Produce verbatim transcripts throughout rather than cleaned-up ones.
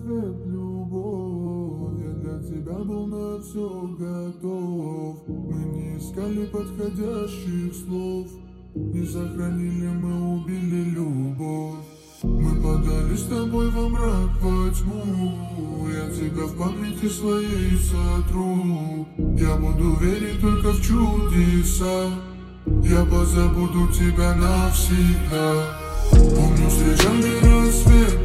рассвет, любовь. Я для тебя был на все готов. Мы не искали подходящих слов, не сохранили, мы убили любовь. Мы подали с тобой во мрак, во тьму. Я тебя в памяти своей сотру. Я буду верить только в чудеса. Я позабуду тебя навсегда. Помню, встречали рассвет,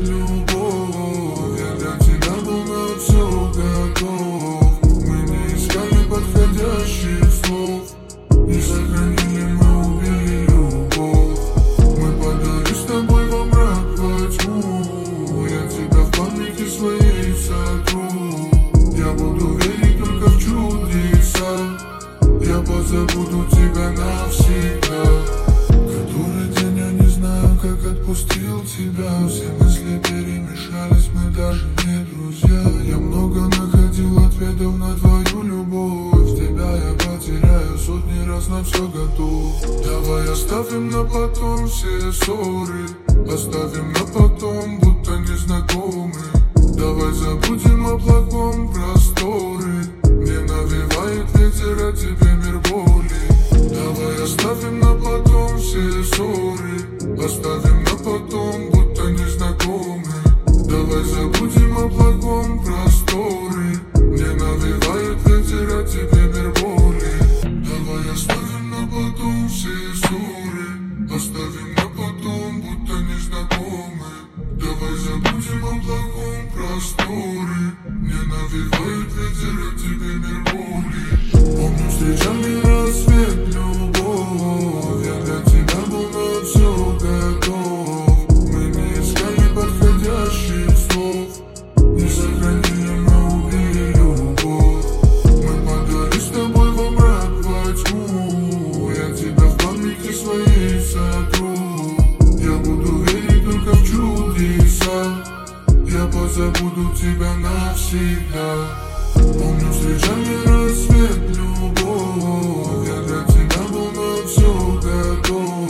любовь. Я для тебя был на все готов. Мы не искали подходящих слов, не сохранили, мы убили любовь. Мы подали с тобой во мрак, во тьму. Я тебя в памяти своей сотру. Я буду верить только в чудеса. Я позабуду тебя навсегда. Который день я не знаю, как отпустил тебя. Все мысли перемешались, мы даже не друзья. Я много находил ответов на твою любовь. Тебя я потеряю сотни раз, на все готов. Давай оставим на потом все ссоры. Оставим на потом, будто незнакомы. Давай забудем о плохом, просторы. Мне навевает ветер, о тебе мир боли. Давай оставим на потом все ссоры. Оставим на потом, будто незнакомы. Давай забудем о плохом, просторы. Мне навевает ветер, о тебе мир боли. Давай оставим на потом все ссоры. Оставим на потом, будто незнакомы. Давай забудем о плохом, просторы. Мне навевает ветер, о тебе мир боли. Помню, встречали рассвет, любовь. Я для тебя был на все готов. Мы не искали подходящих слов, не сохранили, мы убили любовь. Мы подали с тобой во мрак, во тьму. Я тебя в памяти своей сотру. Я буду верить только в чудеса. Я позабуду тебя навсегда. Помню, встречали рассвет, любовь. Я для тебя был на все готов.